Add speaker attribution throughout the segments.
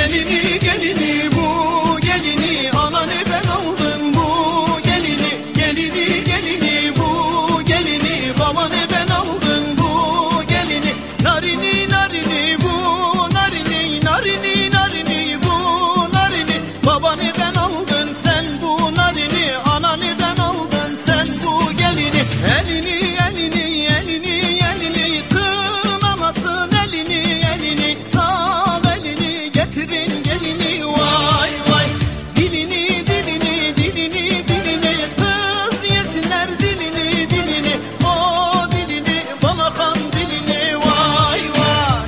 Speaker 1: Gelini gelini bu gelini, ana nereden aldın bu gelini? Gelini gelini bu gelini, baba nereden aldın bu gelini? Narini narini bu narini, narini narini bu narini, baba nereden aldın sen bu narini? Ana nereden aldın sen bu gelini? Elini elini elini elini, kınamasın elini elini, sağ elini getirin gelini, vay vay. Dilini dilini dilini dilini, kız yesinler dilini dilini, o dilini bana kan dilini, vay vay.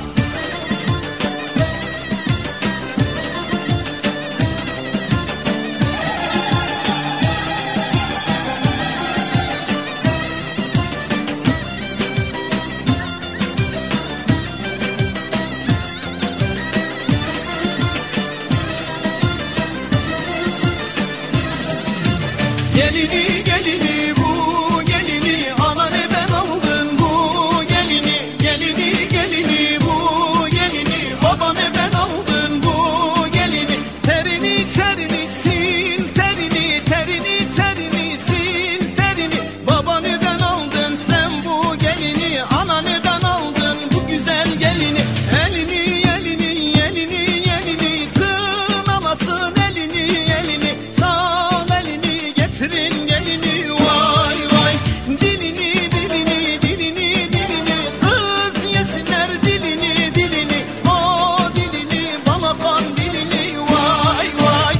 Speaker 1: Gelini gelini bu gelini, ana nereden aldın bu gelini? Gelini gelini bu gelini, baba nereden aldın bu gelini? Terini terini sil terini, terini terini sil terini, baba nereden aldın sen bu gelini? Ana nereden aldın bu güzel gelini? Elini elini elini elini, kınamasın elini elini, sağ elini getirin gelini, vay vay. Dilini dilini dilini dilini, kız yesinler dilini dilini, o dilini bana kan dilini, vay vay.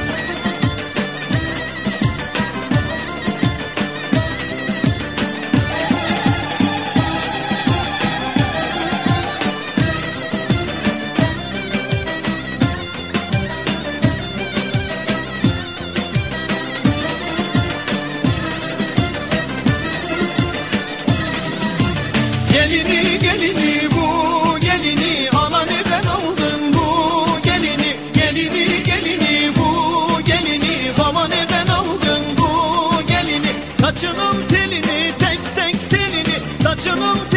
Speaker 1: Gelini gelini bu gelini, ana nereden aldın bu gelini? Gelini gelini bu gelini, baba nereden aldın bu gelini? Saçının telini tek tek telini, saçının